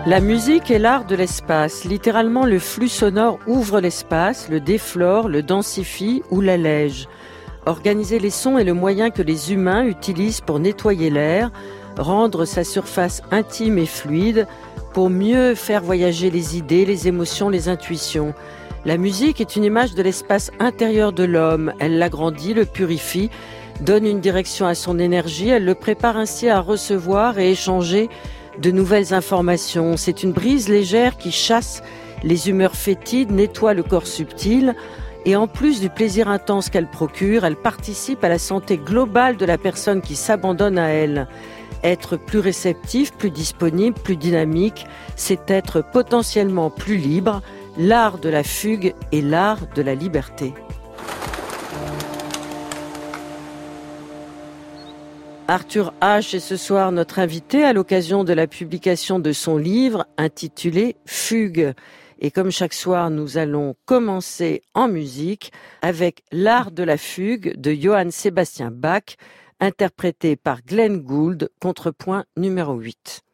La musique est l'art de l'espace. Littéralement, le flux sonore ouvre l'espace, le déflore, le densifie ou l'allège. Organiser les sons est le moyen que les humains utilisent pour nettoyer l'air, rendre sa surface intime et fluide, pour mieux faire voyager les idées, les émotions, les intuitions. La musique est une image de l'espace intérieur de l'homme. Elle l'agrandit, le purifie, donne une direction à son énergie. Elle le prépare ainsi à recevoir et échanger de nouvelles informations. C'est une brise légère qui chasse les humeurs fétides, nettoie le corps subtil et en plus du plaisir intense qu'elle procure, elle participe à la santé globale de la personne qui s'abandonne à elle. Être plus réceptif, plus disponible, plus dynamique, c'est être potentiellement plus libre. L'art de la fugue et l'art de la liberté. Arthur H. est ce soir notre invité à l'occasion de la publication de son livre intitulé « Fugue ». Et comme chaque soir, nous allons commencer en musique avec l'art de la fugue de Johann Sebastian Bach, interprété par Glenn Gould, contrepoint numéro 8.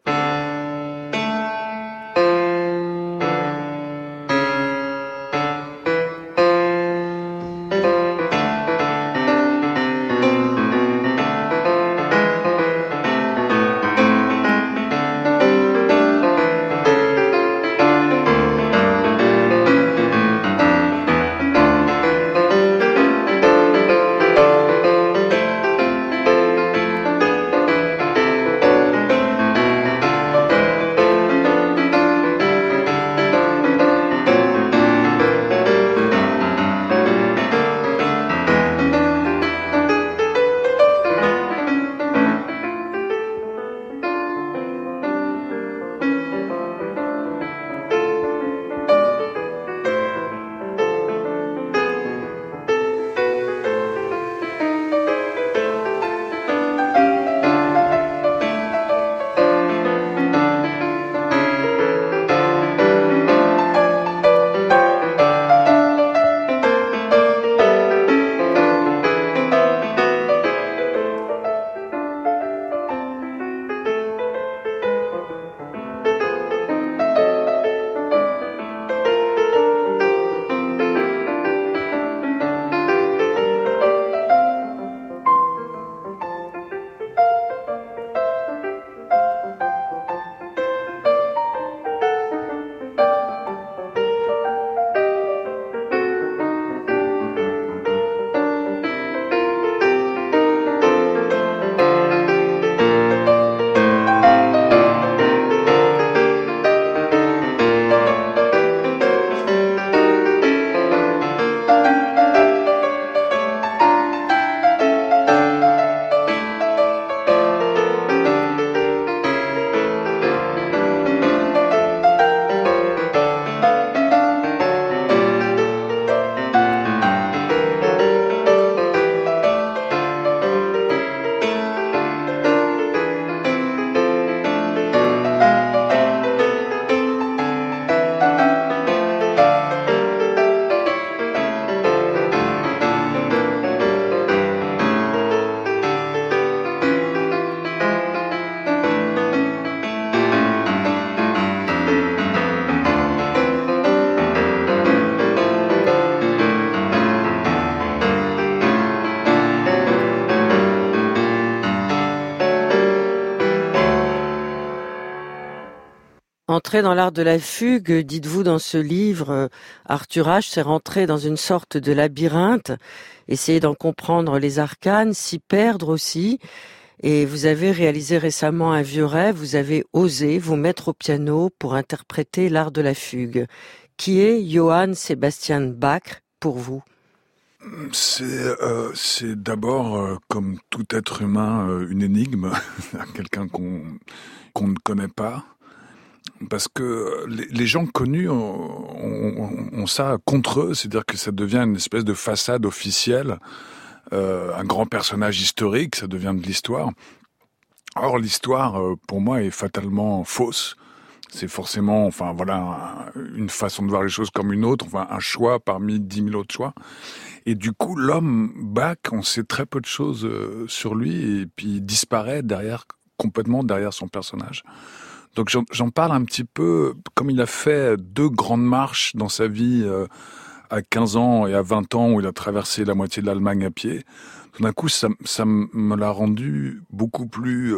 Entrer dans l'art de la fugue, dites-vous dans ce livre, Arthur H. c'est rentrer dans une sorte de labyrinthe, essayer d'en comprendre les arcanes, s'y perdre aussi. Et vous avez réalisé récemment un vieux rêve, vous avez osé vous mettre au piano pour interpréter l'art de la fugue. Qui est Johann Sebastian Bach pour vous ? C'est d'abord, comme tout être humain, une énigme, quelqu'un qu'on ne connaît pas. Parce que les gens connus ont ça contre eux, c'est-à-dire que ça devient une espèce de façade officielle, un grand personnage historique, ça devient de l'histoire. Or, l'histoire, pour moi, est fatalement fausse. C'est forcément, enfin voilà, une façon de voir les choses comme une autre, enfin un choix parmi 10 000 autres choix. Et du coup, l'homme Bach, on sait très peu de choses sur lui, et puis il disparaît complètement derrière son personnage. Donc j'en parle un petit peu, comme il a fait 2 grandes marches dans sa vie, à 15 ans et à 20 ans, où il a traversé la moitié de l'Allemagne à pied. Tout d'un coup, ça me l'a rendu beaucoup plus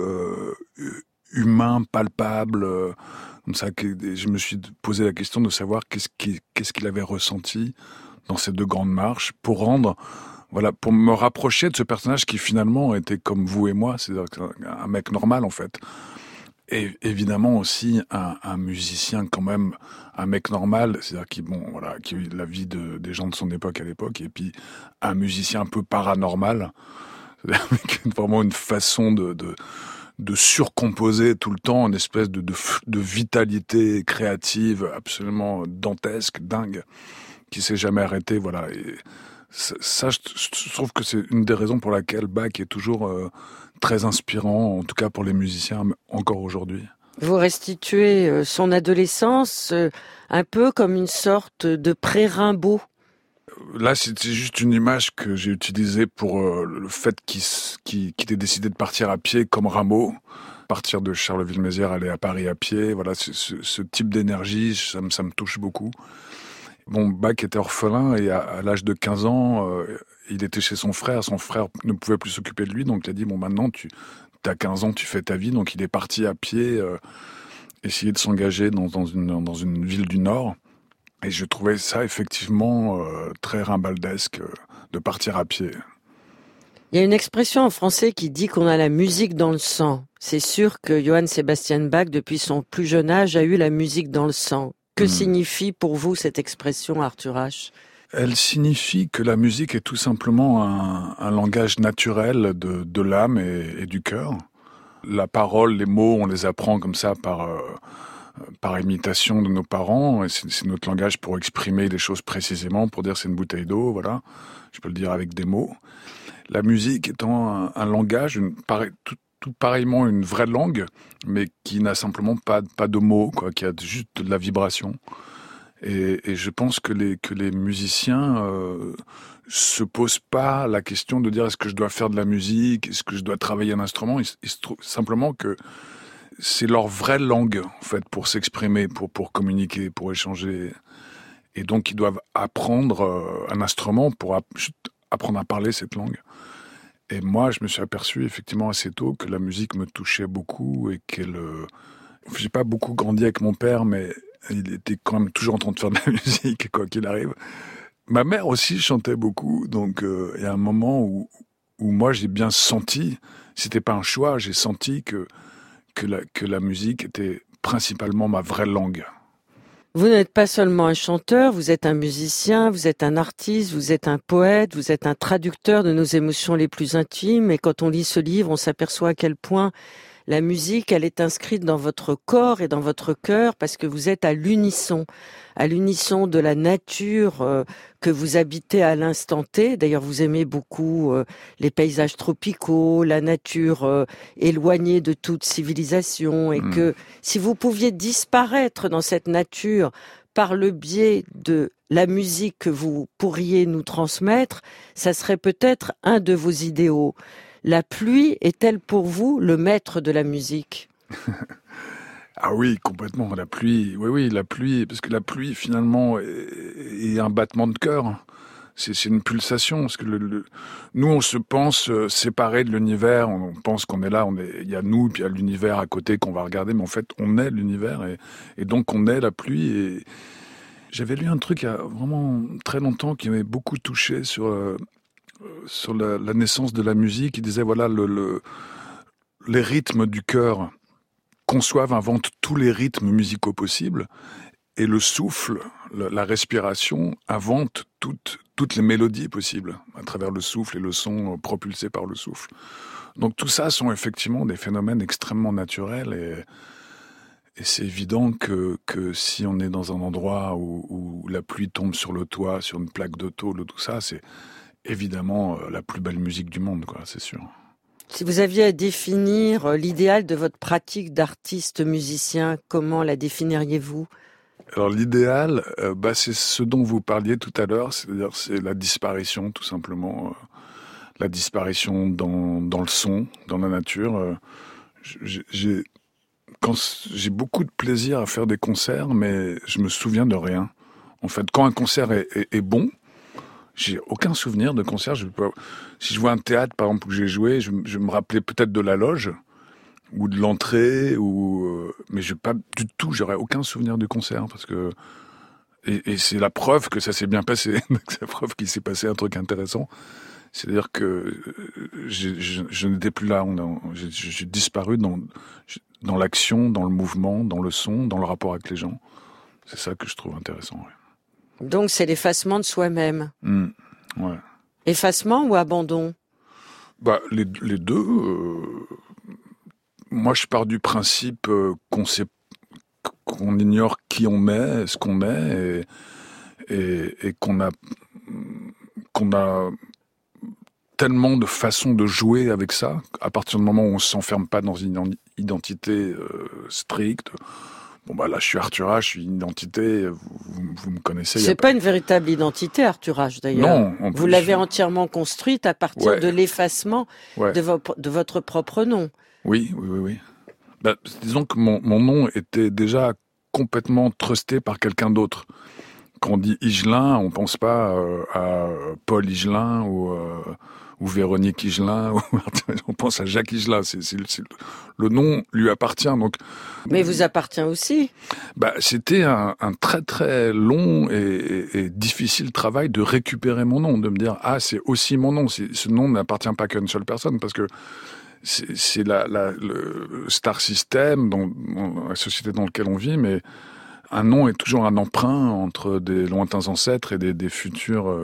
humain, palpable. Comme ça, je me suis posé la question de savoir qu'est-ce qu'il avait ressenti dans ces 2 grandes marches pour me rapprocher de ce personnage qui finalement était comme vous et moi, c'est-à-dire un mec normal en fait. Et évidemment aussi un musicien quand même, un mec normal, c'est-à-dire qui a eu la vie des gens de son époque à l'époque, et puis un musicien un peu paranormal, c'est-à-dire avec vraiment une façon de surcomposer tout le temps, une espèce de vitalité créative absolument dantesque, dingue, qui s'est jamais arrêtée, voilà. Et ça, je trouve que c'est une des raisons pour laquelle Bach est toujours très inspirant, en tout cas pour les musiciens, encore aujourd'hui. Vous restituez son adolescence un peu comme une sorte de pré-Rimbaud. Là, c'était juste une image que j'ai utilisée pour le fait qu'il ait décidé de partir à pied comme Rimbaud, partir de Charleville-Mézières, aller à Paris à pied. Voilà, ce type d'énergie, ça me touche beaucoup. Bon, Bach était orphelin et à l'âge de 15 ans, il était chez son frère. Son frère ne pouvait plus s'occuper de lui, donc il a dit, bon, maintenant, t'as 15 ans, tu fais ta vie. Donc il est parti à pied, essayer de s'engager dans une ville du Nord. Et je trouvais ça effectivement très rimbaldesque de partir à pied. Il y a une expression en français qui dit qu'on a la musique dans le sang. C'est sûr que Johann Sebastian Bach, depuis son plus jeune âge, a eu la musique dans le sang. Que signifie pour vous cette expression, Arthur H? Elle signifie que la musique est tout simplement un langage naturel de l'âme et du cœur. La parole, les mots, on les apprend comme ça par imitation de nos parents. Et c'est notre langage pour exprimer les choses précisément, pour dire c'est une bouteille d'eau, voilà. Je peux le dire avec des mots. La musique étant un langage, tout pareillement une vraie langue, mais qui n'a simplement pas de mots, quoi, qui a juste de la vibration. Et je pense que les musiciens se posent pas la question de dire est-ce que je dois faire de la musique, est-ce que je dois travailler un instrument. Ils se trouvent simplement que c'est leur vraie langue en fait pour s'exprimer, pour communiquer, pour échanger. Et donc ils doivent apprendre un instrument pour apprendre à parler cette langue. Et moi, je me suis aperçu effectivement assez tôt que la musique me touchait beaucoup et j'ai pas beaucoup grandi avec mon père, mais il était quand même toujours en train de faire de la musique, quoi qu'il arrive. Ma mère aussi chantait beaucoup, donc il y a un moment où moi j'ai bien senti, c'était pas un choix, j'ai senti que la musique était principalement ma vraie langue. Vous n'êtes pas seulement un chanteur, vous êtes un musicien, vous êtes un artiste, vous êtes un poète, vous êtes un traducteur de nos émotions les plus intimes. Et quand on lit ce livre, on s'aperçoit à quel point la musique, elle est inscrite dans votre corps et dans votre cœur parce que vous êtes à l'unisson de la nature que vous habitez à l'instant T. D'ailleurs, vous aimez beaucoup les paysages tropicaux, la nature éloignée de toute civilisation et que si vous pouviez disparaître dans cette nature par le biais de la musique que vous pourriez nous transmettre, ça serait peut-être un de vos idéaux. La pluie est-elle pour vous le maître de la musique? Ah oui, complètement. La pluie, oui, la pluie, parce que la pluie finalement est un battement de cœur. C'est une pulsation. Parce que nous, on se pense séparés de l'univers. On pense qu'on est là, il y a nous, puis il y a l'univers à côté qu'on va regarder. Mais en fait, on est l'univers et donc on est la pluie. Et j'avais lu un truc il y a vraiment très longtemps qui m'avait beaucoup touché sur la naissance de la musique. Il disait voilà les rythmes du cœur conçoivent, inventent tous les rythmes musicaux possibles, et le souffle, la respiration, invente toutes les mélodies possibles à travers le souffle et le son propulsé par le souffle. Donc tout ça sont effectivement des phénomènes extrêmement naturels et c'est évident que si on est dans un endroit où la pluie tombe sur le toit, sur une plaque de tôle, tout ça, c'est évidemment la plus belle musique du monde, quoi, c'est sûr. Si vous aviez à définir l'idéal de votre pratique d'artiste musicien, comment la définiriez-vous? Alors l'idéal, c'est ce dont vous parliez tout à l'heure, c'est-à-dire c'est la disparition tout simplement, la disparition dans le son, dans la nature. J'ai j'ai beaucoup de plaisir à faire des concerts, mais je me souviens de rien. En fait, quand un concert est bon, j'ai aucun souvenir de concert. Si je vois un théâtre, par exemple, où j'ai joué, je me rappelais peut-être de la loge ou de l'entrée, mais j'aurais aucun souvenir du concert parce que et c'est la preuve que ça s'est bien passé, c'est la preuve qu'il s'est passé un truc intéressant. C'est-à-dire que je n'étais plus là. J'ai disparu dans l'action, dans le mouvement, dans le son, dans le rapport avec les gens. C'est ça que je trouve intéressant. Ouais. Donc c'est l'effacement de soi-même. Ouais. Effacement ou abandon? Les deux. Moi, je pars du principe qu'on ignore qui on est, ce qu'on est, et qu'on a tellement de façons de jouer avec ça, à partir du moment où on ne s'enferme pas dans une identité stricte. Là, je suis Arthur H, je suis une identité, vous me connaissez. C'est pas une véritable identité, Arthur H, d'ailleurs. Non. Vous l'avez entièrement construite à partir de l'effacement de votre propre nom. Oui. Disons que mon nom était déjà complètement trusté par quelqu'un d'autre. Quand on dit Higelin, on pense pas à Paul Higelin ou Véronique Higelin, on pense à Jacques Higelin. Le nom lui appartient. Donc, mais vous appartient aussi. C'était un très très long et difficile travail de récupérer mon nom, de me dire c'est aussi mon nom. Ce nom n'appartient pas qu'à une seule personne parce que c'est le star system, dans la société dans laquelle on vit, mais un nom est toujours un emprunt entre des lointains ancêtres et des futurs,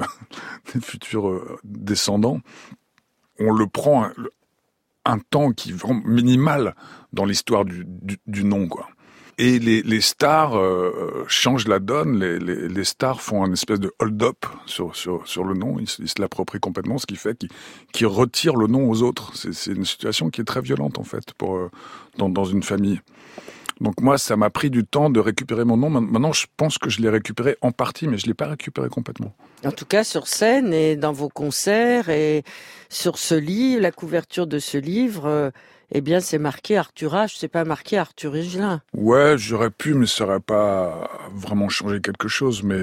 descendants. On le prend un temps qui est vraiment minimal dans l'histoire du nom, quoi. Et les stars changent la donne. Les stars font un espèce de hold-up sur le nom. Ils se l'approprient complètement, ce qui fait qu'ils retirent le nom aux autres. C'est une situation qui est très violente, en fait, dans une famille. Donc moi, ça m'a pris du temps de récupérer mon nom. Maintenant, je pense que je l'ai récupéré en partie, mais je l'ai pas récupéré complètement. En tout cas, sur scène et dans vos concerts et sur ce livre, la couverture de ce livre, c'est marqué Arthur H, c'est pas marqué Arthur Higelin. Ouais, j'aurais pu, mais ça aurait pas vraiment changé quelque chose. Mais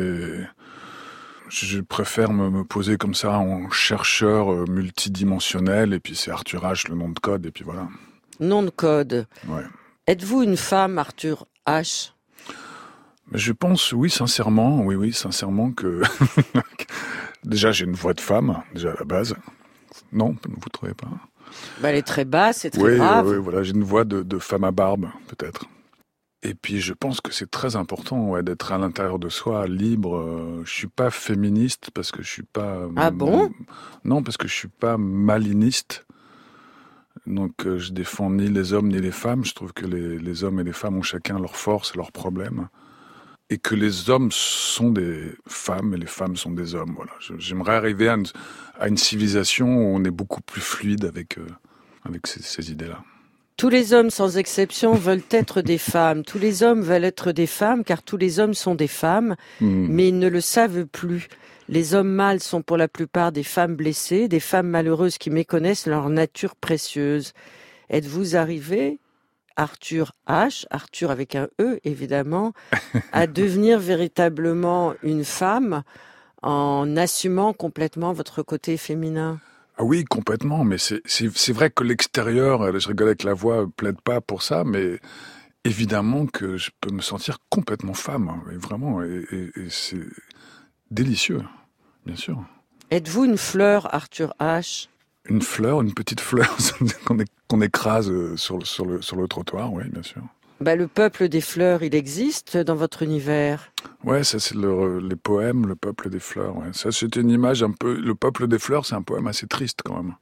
je préfère me poser comme ça en chercheur multidimensionnel, et puis c'est Arthur H, le nom de code, et puis voilà. Nom de code. Ouais. Êtes-vous une femme, Arthur H? Je pense, oui, sincèrement que déjà j'ai une voix de femme, déjà à la base. Non, vous trouvez pas? Elle est très basse, c'est très grave. Oui, voilà, j'ai une voix de femme à barbe, peut-être. Et puis je pense que c'est très important d'être à l'intérieur de soi, libre. Je suis pas féministe parce que je suis pas... Ah bon? Non, parce que je suis pas maliniste. Donc je défends ni les hommes ni les femmes. Je trouve que les hommes et les femmes ont chacun leurs forces et leurs problèmes. Et que les hommes sont des femmes et les femmes sont des hommes. Voilà. J'aimerais arriver à une civilisation où on est beaucoup plus fluide avec ces idées-là. Tous les hommes, sans exception, veulent être des femmes. Tous les hommes veulent être des femmes, car tous les hommes sont des femmes, mais ils ne le savent plus. Les hommes mâles sont pour la plupart des femmes blessées, des femmes malheureuses qui méconnaissent leur nature précieuse. Êtes-vous arrivé, Arthur H, Arthur avec un E évidemment, à devenir véritablement une femme en assumant complètement votre côté féminin? Ah oui, complètement, mais c'est vrai que l'extérieur, je rigole avec la voix, plaide pas pour ça, mais évidemment que je peux me sentir complètement femme, vraiment, et c'est délicieux, bien sûr. Êtes-vous une fleur, Arthur H? Une fleur, une petite fleur qu'on écrase sur le trottoir, oui, bien sûr. Le peuple des fleurs, il existe dans votre univers? Ouais, ça c'est les poèmes, le peuple des fleurs. Ouais. Ça c'est une image un peu... Le peuple des fleurs, c'est un poème assez triste quand même.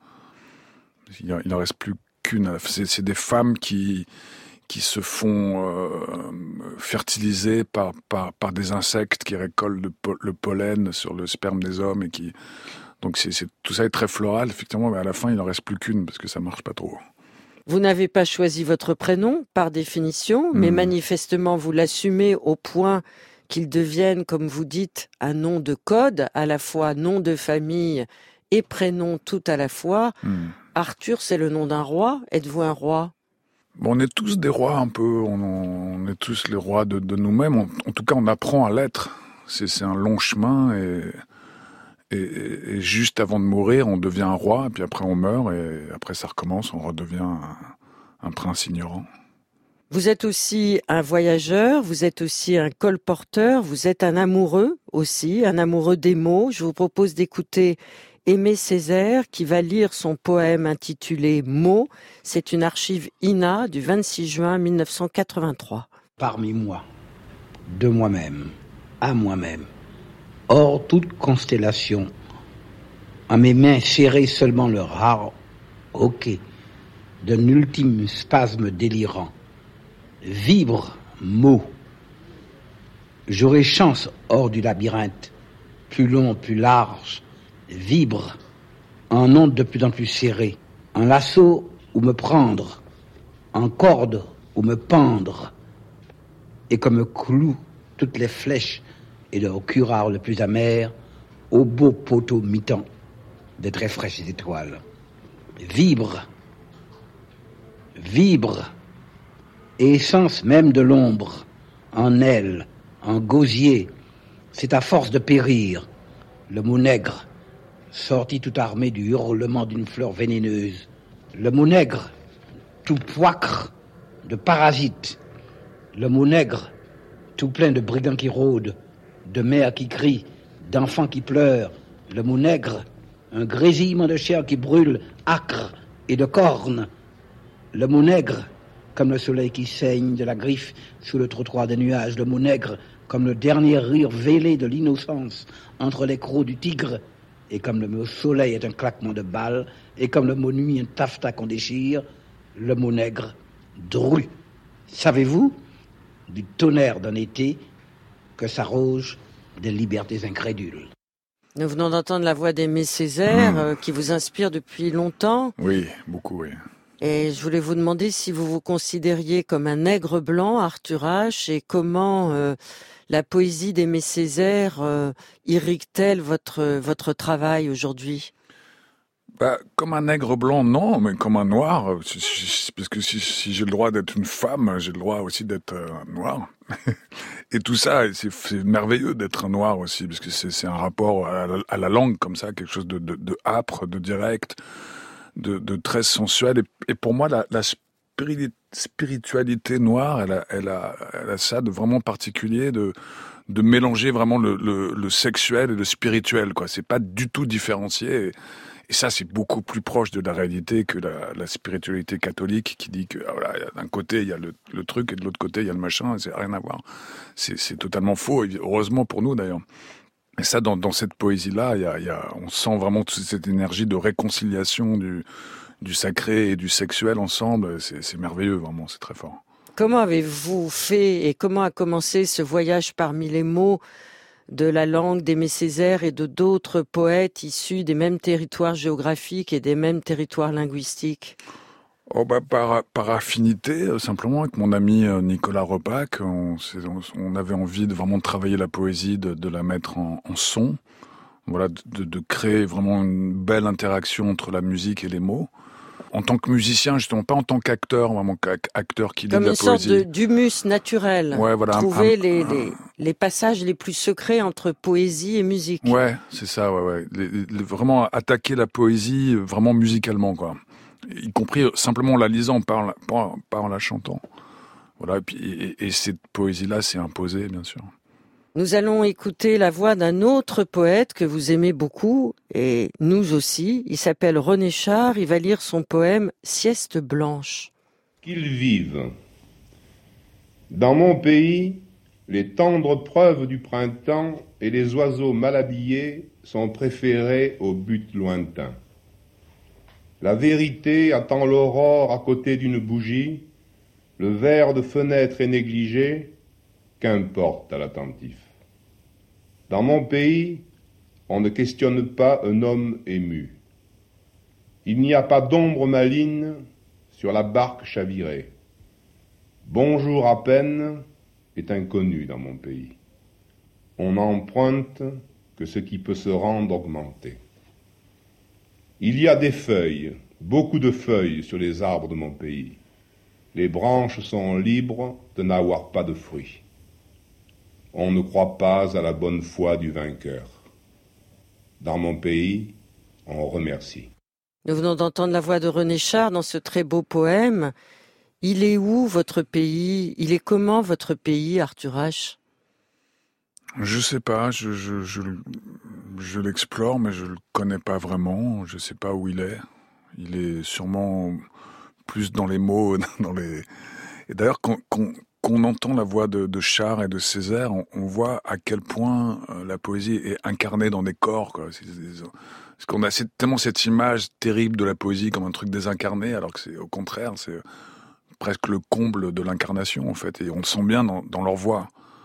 Il n'en reste plus qu'une. C'est des femmes qui se font fertiliser par des insectes qui récoltent le pollen sur le sperme des hommes et qui... Donc tout ça est très floral, effectivement, mais à la fin, il n'en reste plus qu'une parce que ça marche pas trop. Vous n'avez pas choisi votre prénom, par définition, mais manifestement, vous l'assumez au point qu'il devienne, comme vous dites, un nom de code, à la fois nom de famille et prénom tout à la fois. Arthur, c'est le nom d'un roi. Êtes-vous un roi? Bon, on est tous des rois un peu, on est tous les rois de nous-mêmes. En tout cas, on apprend à l'être. C'est un long chemin et juste avant de mourir, on devient un roi, et puis après on meurt, et après ça recommence, on redevient un prince ignorant. Vous êtes aussi un voyageur, vous êtes aussi un colporteur, vous êtes un amoureux aussi, un amoureux des mots. Je vous propose d'écouter Aimé Césaire qui va lire son poème intitulé Mots. C'est une archive INA du 26 juin 1983. Parmi moi, de moi-même, à moi-même, hors toute constellation, à mes mains serrées seulement le rare hoquet d'un ultime spasme délirant, vibre, mot. J'aurai chance hors du labyrinthe, plus long, plus large, vibre, en onde de plus en plus serrée, en lasso où me prendre, en corde où me pendre, et comme me cloue toutes les flèches et leur curare le plus amer au beau poteau mi-temps des très fraîches étoiles. Vibre, vibre, essence même de l'ombre, en aile, en gosier, c'est à force de périr, le mot nègre, sorti tout armé du hurlement d'une fleur vénéneuse, le mot nègre, tout poicre de parasites, le mot nègre, tout plein de brigands qui rôdent, de mères qui crient, d'enfants qui pleurent, le mot nègre, un grésillement de chair qui brûle, âcre et de cornes, le mot nègre, comme le soleil qui saigne de la griffe sous le trottoir des nuages, le mot nègre, comme le dernier rire vêlé de l'innocence entre les crocs du tigre, et comme le mot soleil est un claquement de balles, et comme le mot nuit un taffetas qu'on déchire, le mot nègre, dru. Savez-vous, du tonnerre d'un été, que s'arrogent des libertés incrédules. Nous venons d'entendre la voix d'Aimé Césaire qui vous inspire depuis longtemps. Oui, beaucoup, oui. Et je voulais vous demander si vous vous considériez comme un nègre blanc, Arthur H, et comment la poésie d'Aimé Césaire irrigue-t-elle votre travail aujourd'hui ? Comme un nègre blanc, non, mais comme un noir, parce que si j'ai le droit d'être une femme, j'ai le droit aussi d'être noir. Et tout ça, c'est merveilleux d'être un noir aussi, parce que c'est un rapport à la langue comme ça, quelque chose de âpre, de direct, de très sensuel. Et pour moi, la spiritualité noire, elle a ça de vraiment particulier, de mélanger vraiment le sexuel et le spirituel, quoi. C'est pas du tout différencié. Et ça, c'est beaucoup plus proche de la réalité que la spiritualité catholique qui dit que voilà, d'un côté, il y a le truc et de l'autre côté, il y a le machin, et c'est rien à voir. C'est totalement faux, heureusement pour nous d'ailleurs. Et ça, dans cette poésie-là, on sent vraiment toute cette énergie de réconciliation du sacré et du sexuel ensemble. C'est merveilleux, vraiment, c'est très fort. Comment avez-vous fait et comment a commencé ce voyage parmi les mots de la langue d'Aimé Césaire et de d'autres poètes issus des mêmes territoires géographiques et des mêmes territoires linguistiques ? Par affinité, simplement, avec mon ami Nicolas Repac, on avait envie de vraiment travailler la poésie, de la mettre en son, voilà, de créer vraiment une belle interaction entre la musique et les mots. En tant que musicien, justement, pas en tant qu'acteur, vraiment acteur qui lit de la poésie. Comme une sorte d'humus naturel. Ouais, voilà. Trouver les passages les plus secrets entre poésie et musique. Ouais, c'est ça, ouais. Vraiment attaquer la poésie, vraiment musicalement, quoi. Y compris simplement en la lisant, pas en la chantant. Voilà, et cette poésie-là s'est imposée, bien sûr. Nous allons écouter la voix d'un autre poète que vous aimez beaucoup, et nous aussi. Il s'appelle René Char, il va lire son poème « Sieste blanche ». Qu'ils vivent. Dans mon pays, les tendres preuves du printemps et les oiseaux mal habillés sont préférés aux buts lointains. La vérité attend l'aurore à côté d'une bougie, le verre de fenêtre est négligé, qu'importe à l'attentif. Dans mon pays, on ne questionne pas un homme ému. Il n'y a pas d'ombre maligne sur la barque chavirée. Bonjour à peine est inconnu dans mon pays. On n'emprunte que ce qui peut se rendre augmenté. Il y a des feuilles, beaucoup de feuilles sur les arbres de mon pays. Les branches sont libres de n'avoir pas de fruits. On ne croit pas à la bonne foi du vainqueur. Dans mon pays, on remercie. Nous venons d'entendre la voix de René Char dans ce très beau poème. Il est où votre pays ? Il est comment votre pays, Arthur H ? Je sais pas, je l'explore, mais je le connais pas vraiment. Je sais pas où il est. Il est sûrement plus dans les mots, Et d'ailleurs, qu'on entend la voix de Char et de Césaire, on voit à quel point la poésie est incarnée dans des corps, quoi. Parce qu'on a tellement cette image terrible de la poésie comme un truc désincarné, alors que c'est au contraire, c'est presque le comble de l'incarnation, en fait. Et on le sent bien dans leur voix.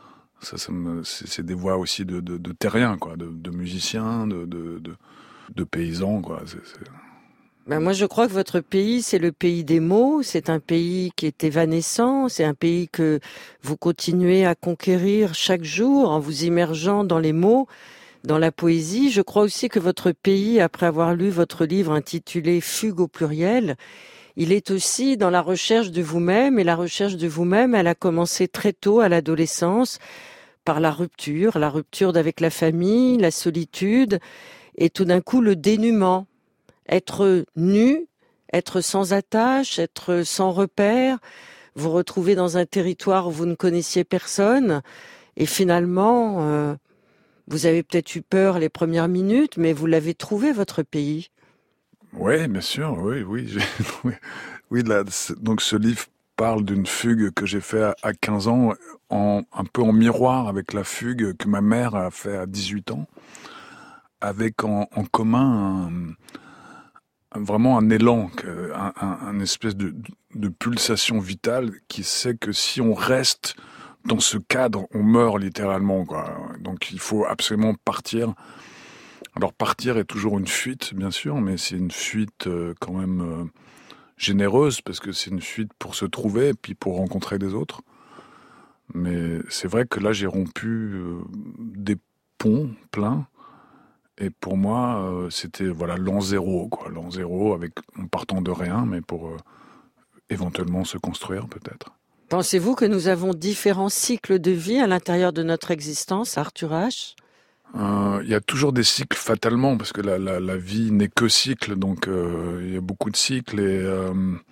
C'est des voix aussi de terriens, quoi, de musiciens, de paysans, quoi. Ben moi, je crois que votre pays, c'est le pays des mots. C'est un pays qui est évanescent. C'est un pays que vous continuez à conquérir chaque jour en vous immergeant dans les mots, dans la poésie. Je crois aussi que votre pays, après avoir lu votre livre intitulé « Fugue au pluriel », il est aussi dans la recherche de vous-même. Et la recherche de vous-même, elle a commencé très tôt à l'adolescence par la rupture avec la famille, la solitude et tout d'un coup le dénuement. Être nu, être sans attache, être sans repère, vous retrouver dans un territoire où vous ne connaissiez personne et finalement, vous avez peut-être eu peur les premières minutes, mais vous l'avez trouvé votre pays. Oui, bien sûr, oui. Oui, donc ce livre parle d'une fugue que j'ai fait à 15 ans, un peu en miroir avec la fugue que ma mère a fait à 18 ans, avec en commun vraiment un élan, un espèce de pulsation vitale qui sait que si on reste dans ce cadre, on meurt littéralement, quoi. Donc il faut absolument partir. Alors partir est toujours une fuite, bien sûr, mais c'est une fuite quand même généreuse, parce que c'est une fuite pour se trouver et puis pour rencontrer des autres. Mais c'est vrai que là, j'ai rompu des ponts pleins. Et pour moi, c'était l'an zéro, quoi. L'an zéro, en partant de rien, mais pour éventuellement se construire, peut-être. Pensez-vous que nous avons différents cycles de vie à l'intérieur de notre existence, Arthur H ? Il y a toujours des cycles fatalement, parce que la vie n'est que cycle, donc il y a beaucoup de cycles.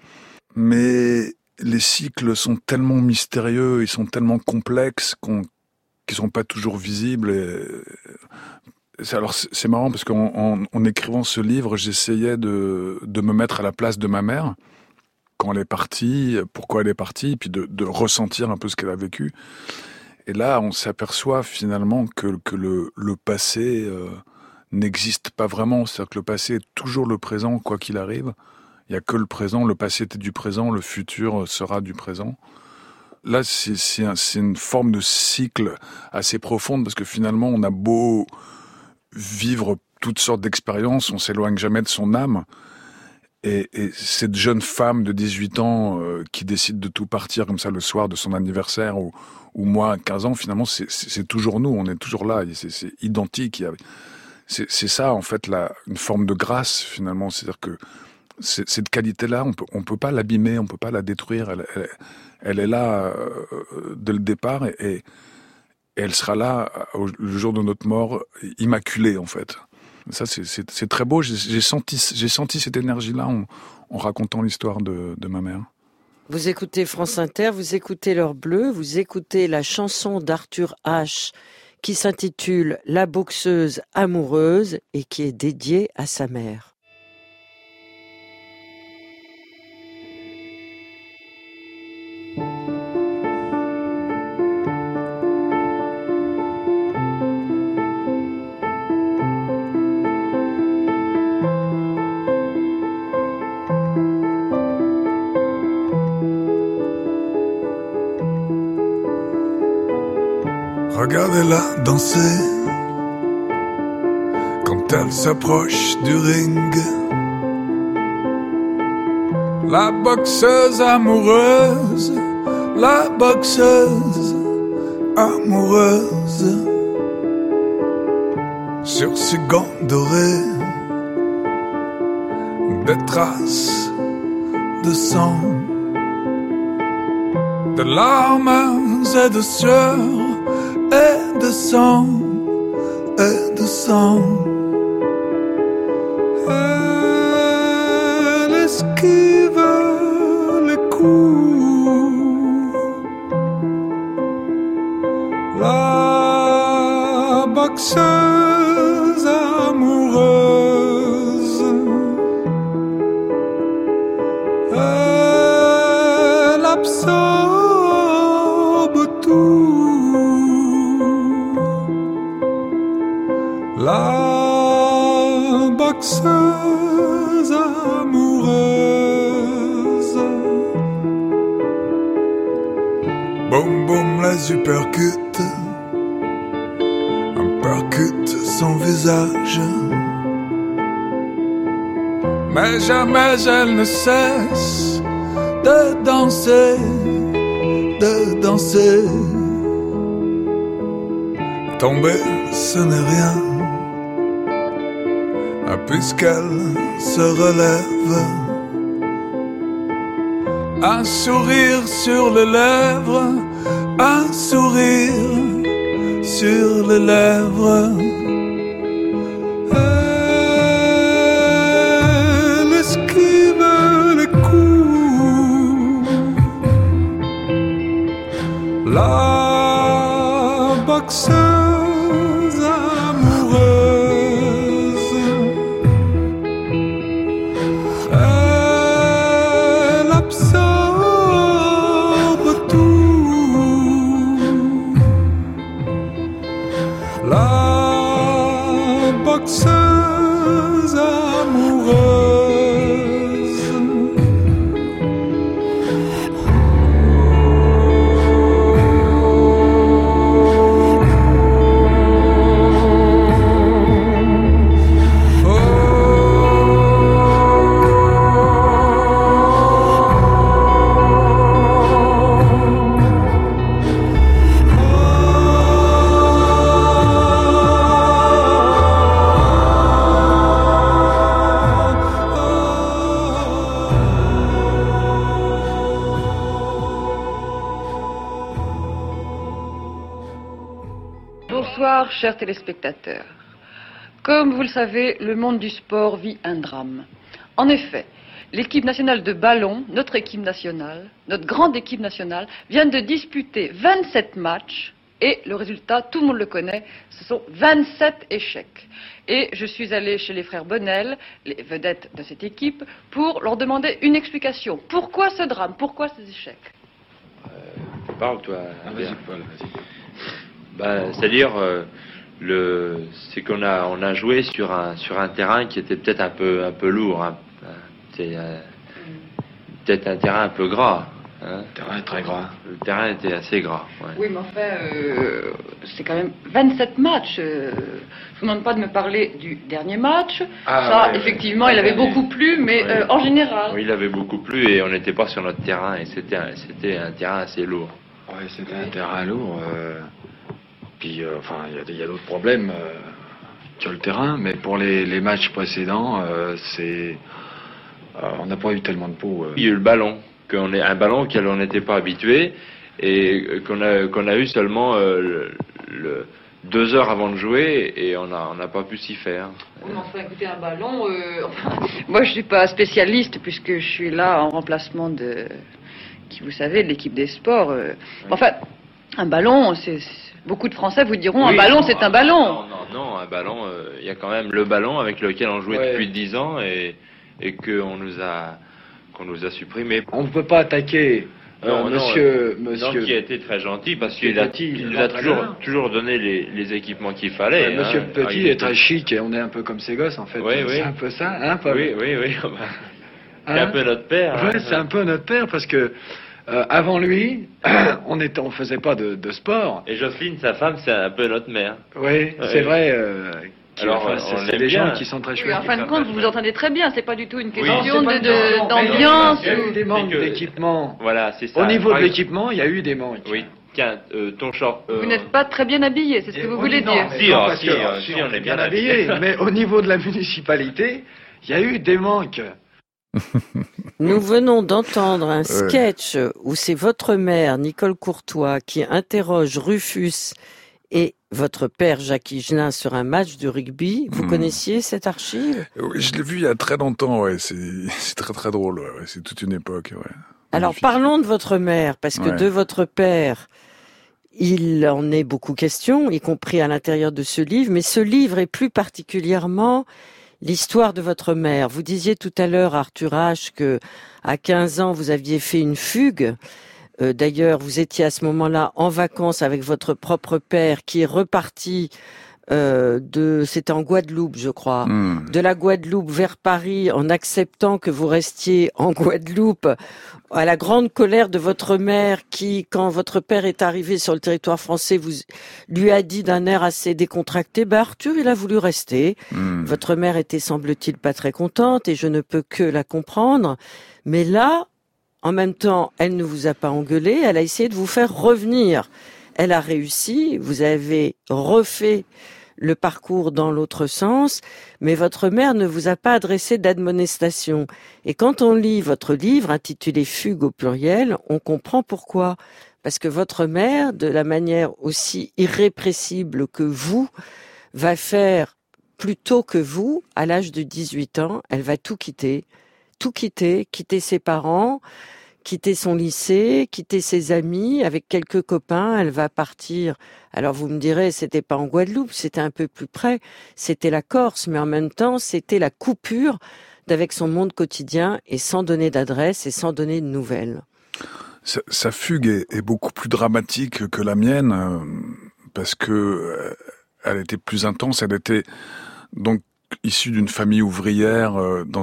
Mais les cycles sont tellement mystérieux, ils sont tellement complexes qu'ils sont pas toujours visibles. Alors c'est marrant parce qu'en écrivant ce livre, j'essayais de me mettre à la place de ma mère quand elle est partie, pourquoi elle est partie, puis de ressentir un peu ce qu'elle a vécu. Et là, on s'aperçoit finalement que le passé n'existe pas vraiment. C'est-à-dire que le passé est toujours le présent, quoi qu'il arrive. Il n'y a que le présent. Le passé était du présent, le futur sera du présent. Là, c'est une forme de cycle assez profonde parce que finalement, on a beau vivre toutes sortes d'expériences, on s'éloigne jamais de son âme. Et cette jeune femme de 18 ans qui décide de tout partir comme ça le soir de son anniversaire, ou moi à 15 ans, finalement, c'est toujours nous, on est toujours là, c'est identique. C'est ça, en fait, une forme de grâce, finalement. C'est-à-dire que cette qualité-là, on peut pas l'abîmer, on peut pas la détruire. Elle est là dès le départ et elle sera là le jour de notre mort, immaculée, en fait. Ça, c'est très beau. J'ai senti cette énergie-là en racontant l'histoire de ma mère. Vous écoutez France Inter, vous écoutez L'Heure Bleue, vous écoutez la chanson d'Arthur H qui s'intitule « La boxeuse amoureuse » et qui est dédiée à sa mère. Regardez-la danser quand elle s'approche du ring. La boxeuse amoureuse, la boxeuse amoureuse. Sur ses gants dorés, des traces de sang. de larmes et de sueur et de sang et de sang. Elle esquive les coups. La boxeuse amoureuse, elle absorbe tout. La boxeuse amoureuse. Boum boum les uppercuts, un percute son visage. Mais jamais elle ne cesse de danser, de danser. Tomber, ce n'est rien, puisqu'elle se relève. Un sourire sur les lèvres, un sourire sur les lèvres. Elle esquive les coups. La boxeuse amoureuse, elle absorbe tout. La boxeuse amoureuse. Bonsoir, chers téléspectateurs. Comme vous le savez, le monde du sport vit un drame. En effet, l'équipe nationale de ballon, notre équipe nationale, notre grande équipe nationale, vient de disputer 27 matchs et le résultat, tout le monde le connaît, ce sont 27 échecs. Et je suis allée chez les frères Bonnel, les vedettes de cette équipe, pour leur demander une explication. Pourquoi ce drame? Pourquoi ces échecs? Parle, toi. Vas-y, Paul, vas-y. C'est-à-dire, c'est qu'on a joué sur un terrain qui était peut-être un peu lourd, hein. C'est peut-être un terrain un peu gras. Hein. Le terrain est très gras. Le terrain était assez gras. Ouais. Oui, mais enfin, c'est quand même 27 matchs. Je ne vous demande pas de me parler du dernier match. Ça, ouais, effectivement, il avait beaucoup plu, mais ouais. En général. Oui, il avait beaucoup plu et on n'était pas sur notre terrain et c'était un terrain assez lourd. Oui, c'était un terrain lourd. Puis, enfin, il y a d'autres problèmes que le terrain, mais pour les matchs précédents, on n'a pas eu tellement de peau. Il y a eu le ballon, un ballon auquel on n'était pas habitué et qu'on a eu seulement 2 heures avant de jouer et on n'a pas pu s'y faire. Oui, mais enfin, écoutez, un ballon, moi je ne suis pas spécialiste puisque je suis là en remplacement de vous savez, de l'équipe des sports. Oui. Enfin, un ballon, beaucoup de Français vous diront, oui, un ballon, c'est un ballon. Non, un ballon, il y a quand même le ballon avec lequel on jouait depuis 10 ans et qu'on nous a supprimé. On ne peut pas attaquer monsieur... qui a été très gentil parce qu'il nous a toujours donné les équipements qu'il fallait. Monsieur Petit est très chic et on est un peu comme ses gosses en fait. Oui, c'est un peu ça, hein, Paul? Oui. C'est un peu notre père. Oui, c'est un peu notre père parce que avant lui, on faisait pas de sport. Et Jocelyne, sa femme, c'est un peu notre mère. Oui, c'est vrai. Alors, c'est des gens qui sont très chouettes. Oui, en fin de compte, vous vous entendez très bien. C'est pas du tout une question d'ambiance. Il y a eu des manques d'équipement. Voilà, c'est ça. Au niveau de l'équipement, il y a eu des manques. Oui. Tiens, ton short. Vous n'êtes pas très bien habillé, c'est ce que vous voulez dire. Si, on est bien habillé. Mais au niveau de la municipalité, il y a eu des manques. Nous venons d'entendre un sketch où c'est votre mère, Nicole Courtois, qui interroge Rufus et votre père, Jacques Higelin, sur un match de rugby. Vous connaissiez cette archive? Oui, je l'ai vu il y a très longtemps, ouais. C'est très très drôle, ouais. C'est toute une époque, ouais. Alors Magnifique. parlons de votre mère, parce que de votre père, il en est beaucoup question, y compris à l'intérieur de ce livre, mais ce livre est plus particulièrement l'histoire de votre mère. Vous disiez tout à l'heure, Arthur H., que à 15 ans, vous aviez fait une fugue. D'ailleurs, vous étiez à ce moment-là en vacances avec votre propre père qui est reparti c'était en Guadeloupe, je crois, de la Guadeloupe vers Paris en acceptant que vous restiez en Guadeloupe, à la grande colère de votre mère qui, quand votre père est arrivé sur le territoire français, lui a dit d'un air assez décontracté, Arthur, il a voulu rester. Votre mère était, semble-t-il, pas très contente et je ne peux que la comprendre. Mais là, en même temps, elle ne vous a pas engueulé, elle a essayé de vous faire revenir. Elle a réussi, vous avez refait le parcours dans l'autre sens, mais votre mère ne vous a pas adressé d'admonestation. Et quand on lit votre livre, intitulé Fugue au pluriel, on comprend pourquoi. Parce que votre mère, de la manière aussi irrépressible que vous, va faire plus tôt que vous, à l'âge de 18 ans, elle va tout quitter, quitter ses parents, quitter son lycée, quitter ses amis, avec quelques copains, elle va partir. Alors vous me direz, c'était pas en Guadeloupe, c'était un peu plus près, c'était la Corse, mais en même temps, c'était la coupure d'avec son monde quotidien et sans donner d'adresse et sans donner de nouvelles. Sa fugue est beaucoup plus dramatique que la mienne, parce que elle était plus intense, elle était donc issue d'une famille ouvrière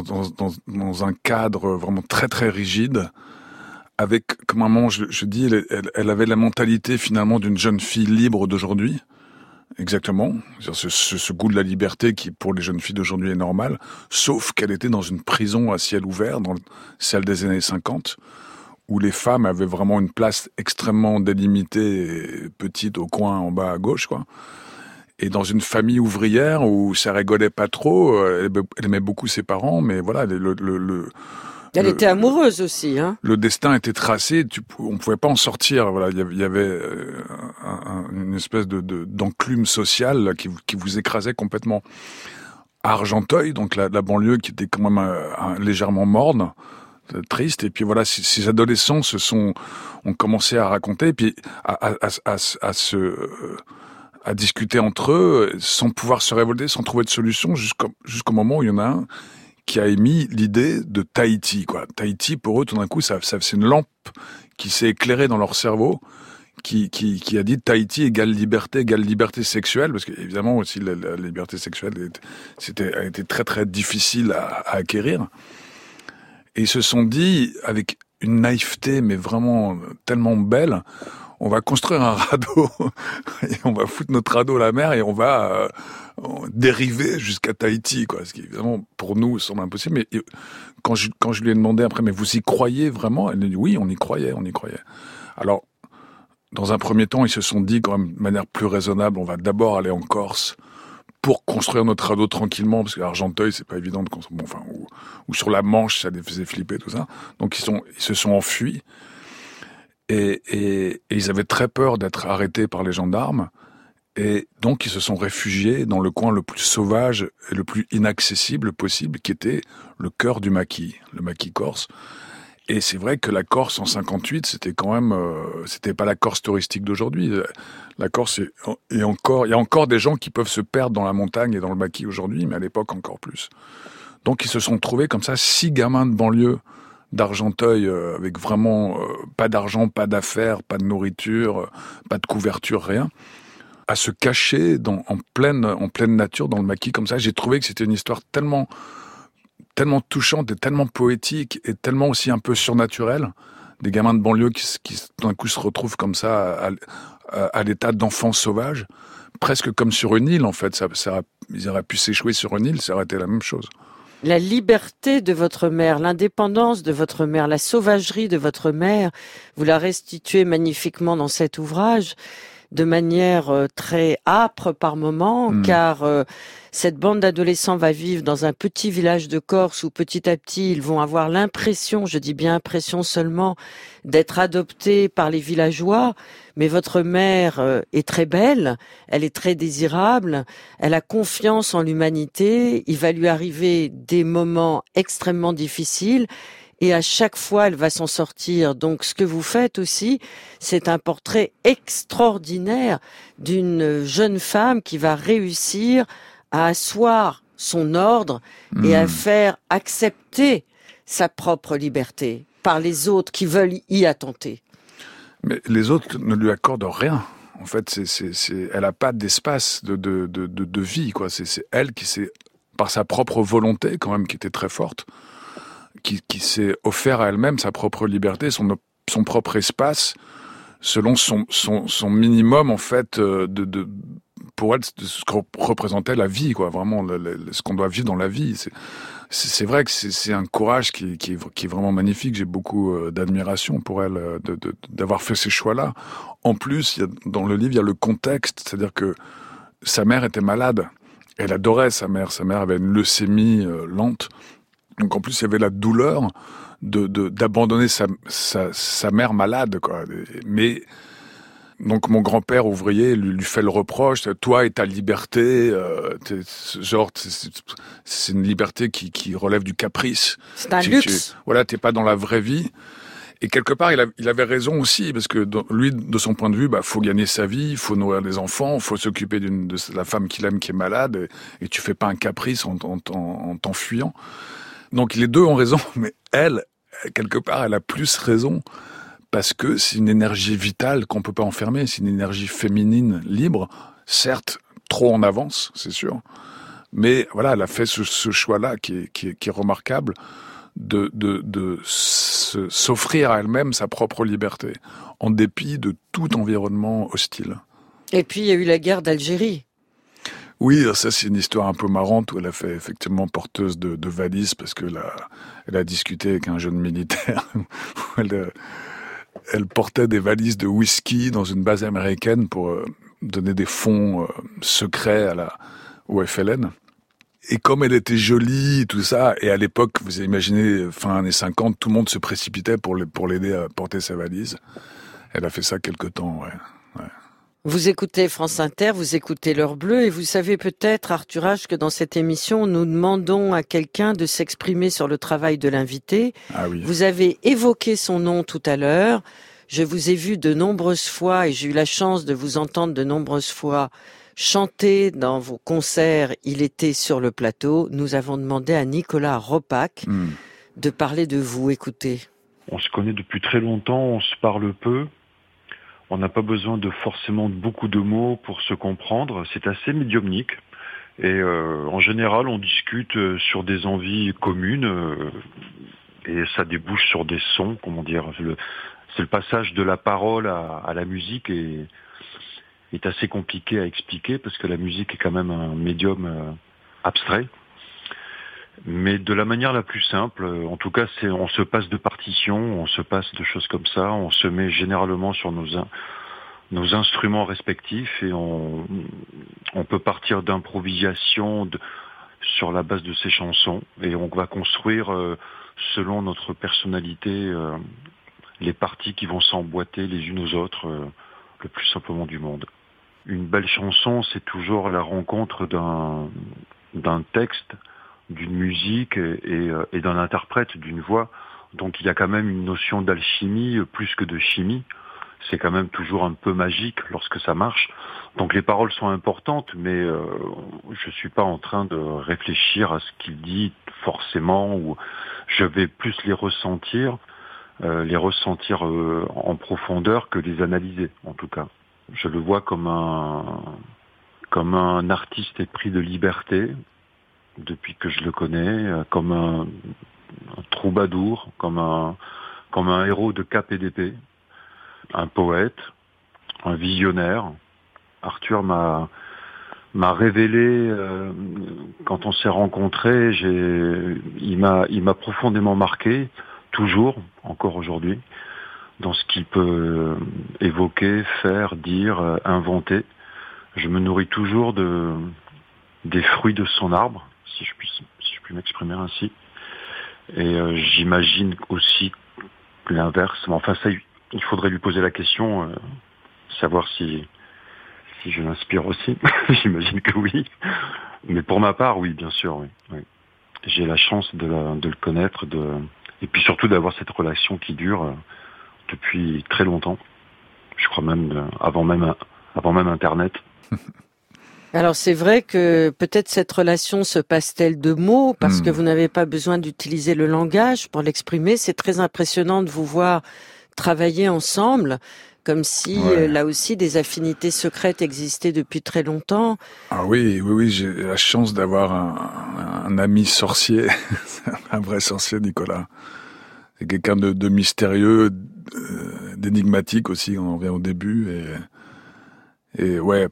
dans un cadre vraiment très très rigide. Avec, comme maman, je dis, elle avait la mentalité finalement d'une jeune fille libre d'aujourd'hui. Exactement. Ce goût de la liberté qui, pour les jeunes filles d'aujourd'hui, est normal. Sauf qu'elle était dans une prison à ciel ouvert, dans celle des années 50, où les femmes avaient vraiment une place extrêmement délimitée, petite au coin, en bas à gauche, quoi. Et dans une famille ouvrière où ça rigolait pas trop, elle aimait beaucoup ses parents, mais voilà, elle était amoureuse aussi, hein. Le destin était tracé, on pouvait pas en sortir. Voilà, il y avait une espèce d'enclume sociale qui vous écrasait complètement. À Argenteuil, donc la banlieue qui était quand même légèrement morne, triste. Et puis voilà, ces adolescents ont commencé à raconter, et puis à discuter entre eux, sans pouvoir se révolter, sans trouver de solution, jusqu'au moment où il y en a un qui a émis l'idée de Tahiti, quoi. Tahiti, pour eux, tout d'un coup, c'est une lampe qui s'est éclairée dans leur cerveau, qui a dit Tahiti égale liberté sexuelle, parce qu'évidemment aussi la liberté sexuelle a été très très difficile à acquérir. Et ils se sont dit, avec une naïveté, mais vraiment tellement belle, on va construire un radeau, et on va foutre notre radeau à la mer, et on va dériver jusqu'à Tahiti, quoi. Ce qui, évidemment, pour nous, semble impossible. Mais quand je lui ai demandé après, mais vous y croyez vraiment? Elle a dit, oui, on y croyait. Alors, dans un premier temps, ils se sont dit, quand même, de manière plus raisonnable, on va d'abord aller en Corse pour construire notre radeau tranquillement, parce que Argenteuil, c'est pas évident de construire, ou sur la Manche, ça les faisait flipper, tout ça. Donc, ils se sont enfuis. Et ils avaient très peur d'être arrêtés par les gendarmes. Et donc, ils se sont réfugiés dans le coin le plus sauvage et le plus inaccessible possible, qui était le cœur du maquis, le maquis corse. Et c'est vrai que la Corse, en 58, c'était quand même, c'était pas la Corse touristique d'aujourd'hui. La Corse il y a encore des gens qui peuvent se perdre dans la montagne et dans le maquis aujourd'hui, mais à l'époque encore plus. Donc, ils se sont trouvés comme ça, 6 gamins de banlieue, d'Argenteuil, avec vraiment pas d'argent, pas d'affaires, pas de nourriture, pas de couverture, rien, à se cacher en pleine nature dans le maquis comme ça. J'ai trouvé que c'était une histoire tellement touchante et tellement poétique et tellement aussi un peu surnaturelle. Des gamins de banlieue qui d'un coup se retrouvent comme ça à l'état d'enfants sauvages, presque comme sur une île en fait. Ils auraient pu s'échouer sur une île, ça aurait été la même chose. La liberté de votre mère, l'indépendance de votre mère, la sauvagerie de votre mère, vous la restituez magnifiquement dans cet ouvrage. de manière très âpre par moments, car cette bande d'adolescents va vivre dans un petit village de Corse où petit à petit ils vont avoir l'impression, je dis bien impression seulement, d'être adoptés par les villageois. Mais votre mère est très belle, elle est très désirable, elle a confiance en l'humanité, il va lui arriver des moments extrêmement difficiles. Et à chaque fois, elle va s'en sortir. Donc, ce que vous faites aussi, c'est un portrait extraordinaire d'une jeune femme qui va réussir à asseoir son ordre et à faire accepter sa propre liberté par les autres qui veulent y attenter. Mais les autres ne lui accordent rien. En fait, elle n'a pas d'espace de vie, quoi. C'est elle qui s'est, par sa propre volonté, quand même, qui était très forte, qui s'est offert à elle-même sa propre liberté, son propre espace, selon son minimum, en fait, pour elle, de ce que représentait la vie, quoi, vraiment, ce qu'on doit vivre dans la vie. C'est vrai que c'est un courage qui est vraiment magnifique. J'ai beaucoup d'admiration pour elle, d'avoir fait ces choix-là. En plus, dans le livre, il y a le contexte, c'est-à-dire que sa mère était malade. Elle adorait sa mère. Sa mère avait une leucémie lente. Donc en plus, il y avait la douleur d'abandonner sa mère malade, quoi. Mais donc mon grand-père ouvrier lui fait le reproche, toi et ta liberté, c'est une liberté qui relève du caprice. C'est un luxe. Voilà, t'es pas dans la vraie vie. Et quelque part, il avait raison aussi, parce que lui, de son point de vue, faut gagner sa vie, il faut nourrir les enfants, il faut s'occuper de la femme qu'il aime qui est malade, et tu fais pas un caprice en t'enfuyant. Donc les deux ont raison, mais elle, quelque part, elle a plus raison, parce que c'est une énergie vitale qu'on peut pas enfermer, c'est une énergie féminine libre, certes trop en avance, c'est sûr, mais voilà, elle a fait ce choix-là qui est remarquable, de s'offrir à elle-même sa propre liberté, en dépit de tout environnement hostile. Et puis il y a eu la guerre d'Algérie. Oui, ça c'est une histoire un peu marrante où elle a fait effectivement porteuse de valises parce que elle a discuté avec un jeune militaire. Elle portait des valises de whisky dans une base américaine pour donner des fonds secrets au FLN. Et comme elle était jolie, tout ça, et à l'époque, vous imaginez, fin années 50, tout le monde se précipitait pour l'aider à porter sa valise. Elle a fait ça quelque temps, ouais. Vous écoutez France Inter, vous écoutez L'Heure Bleue, et vous savez peut-être, Arthur H, que dans cette émission, nous demandons à quelqu'un de s'exprimer sur le travail de l'invité. Ah oui. Vous avez évoqué son nom tout à l'heure. Je vous ai vu de nombreuses fois, et j'ai eu la chance de vous entendre de nombreuses fois chanter dans vos concerts. Il était sur le plateau. Nous avons demandé à Nicolas Ropac de parler de vous. Écoutez. On se connaît depuis très longtemps, on se parle peu. On n'a pas besoin de forcément beaucoup de mots pour se comprendre. C'est assez médiumnique. Et en général, on discute sur des envies communes et ça débouche sur des sons, comment dire. C'est le passage de la parole à la musique est assez compliqué à expliquer parce que la musique est quand même un médium abstrait. Mais de la manière la plus simple, en tout cas, on se passe de partitions, on se passe de choses comme ça, on se met généralement sur nos instruments respectifs et on peut partir d'improvisation sur la base de ces chansons et on va construire selon notre personnalité les parties qui vont s'emboîter les unes aux autres le plus simplement du monde. Une belle chanson, c'est toujours la rencontre d'un texte, d'une musique et d'un interprète, d'une voix. Donc il y a quand même une notion d'alchimie plus que de chimie. C'est quand même toujours un peu magique lorsque ça marche. Donc les paroles sont importantes, mais je suis pas en train de réfléchir à ce qu'il dit forcément, ou je vais plus les ressentir en profondeur que les analyser, en tout cas. Je le vois comme un artiste épris de liberté, depuis que je le connais, comme un troubadour, comme un héros de cap et d'épée, un poète, un visionnaire. Arthur m'a révélé, quand on s'est rencontrés, il m'a profondément marqué, toujours, encore aujourd'hui, dans ce qu'il peut évoquer, faire, dire, inventer. Je me nourris toujours des fruits de son arbre, si je puis m'exprimer ainsi. Et j'imagine aussi l'inverse. Enfin, ça, il faudrait lui poser la question, savoir si je l'inspire aussi. J'imagine que oui. Mais pour ma part, oui, bien sûr, oui. Oui. J'ai la chance de le connaître, et puis surtout d'avoir cette relation qui dure depuis très longtemps. Je crois même avant même Internet. Alors c'est vrai que peut-être cette relation se passe-t-elle de mots parce que vous n'avez pas besoin d'utiliser le langage pour l'exprimer. C'est très impressionnant de vous voir travailler ensemble, comme si là aussi des affinités secrètes existaient depuis très longtemps. Ah oui, j'ai la chance d'avoir un ami sorcier, un vrai sorcier, Nicolas. C'est quelqu'un de mystérieux, d'énigmatique aussi, on en revient au début, et ouais.